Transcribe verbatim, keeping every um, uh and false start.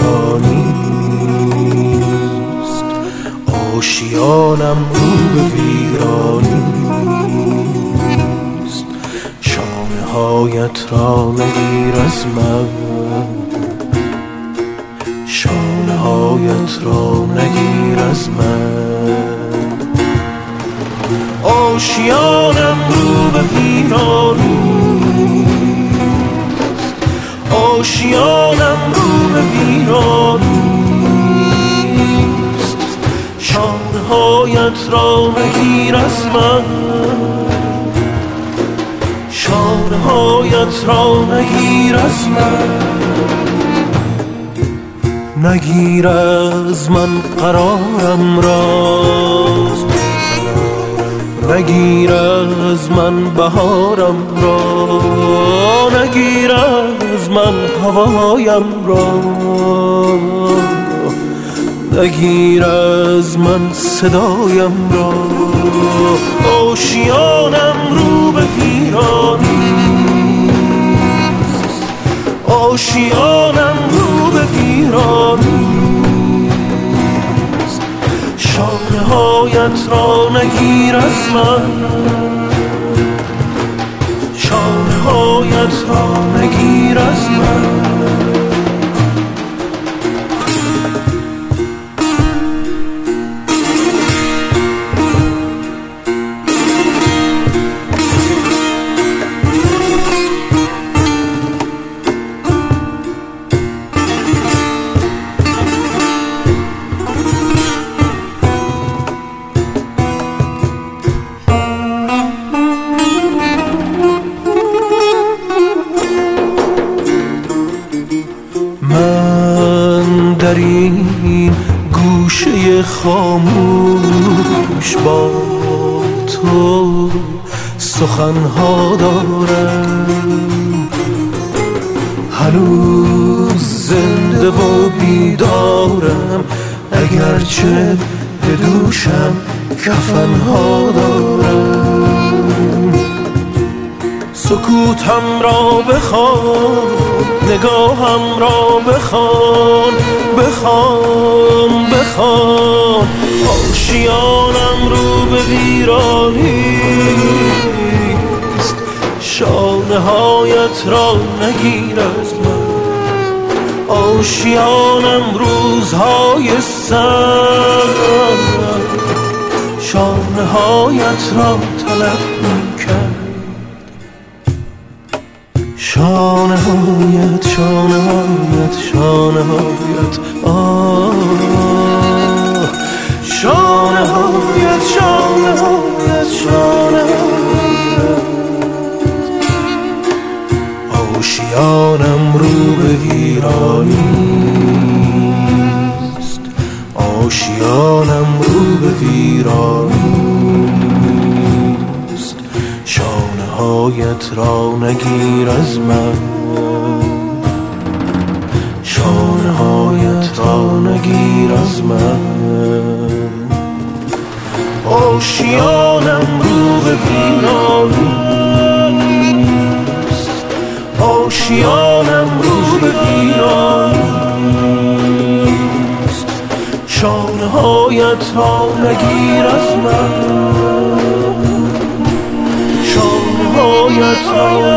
ویرانیست، آشیانم رو به ویرانیست. شانه هایت را نگیر از من، شانه هایت را نگیر از من. آشیانم رو به ویرانیست، آشیانم رو به ویرانیست. شانه هایت را نگیر از من، شانه هایت را نگیر از من. نگیر از من قرارم را، نگیر از من بهارم را، نگیر از من هوایم را، نگیر از من صدایم را. آشیانم رو به ویرانیست، آشیانم رو به ویرانیست. شانه هایت را نگیر از من، شانه هایت را نگیر از من. در این گوشه خاموش با تو سخنها دارم، هنوز زنده و بیدارم، اگرچه به دوشم کفنها دارم. سکوتم را بخوان، نگاهم را بخوان، بخوان بخوان. آشیانم رو به ویرانیست، شانه هایت را نگیر از من. آشیانم روزهای سرد، شانه هایت را طلب می‌کرد. شانه هایت، شانه هایت، شانه هایت، آه. شانه هایت، شانه هایت، شانه هایت. آشیانم رو به ویرانیست، آشیانم رو به ویرانیست. شانه هایت را نگیر از من، شانه هایت را نگیر از من. آشیانم رو به ویرانیست، آشیانم رو به ویرانیست. شانه هایت را نگیر از من، شانه هایت را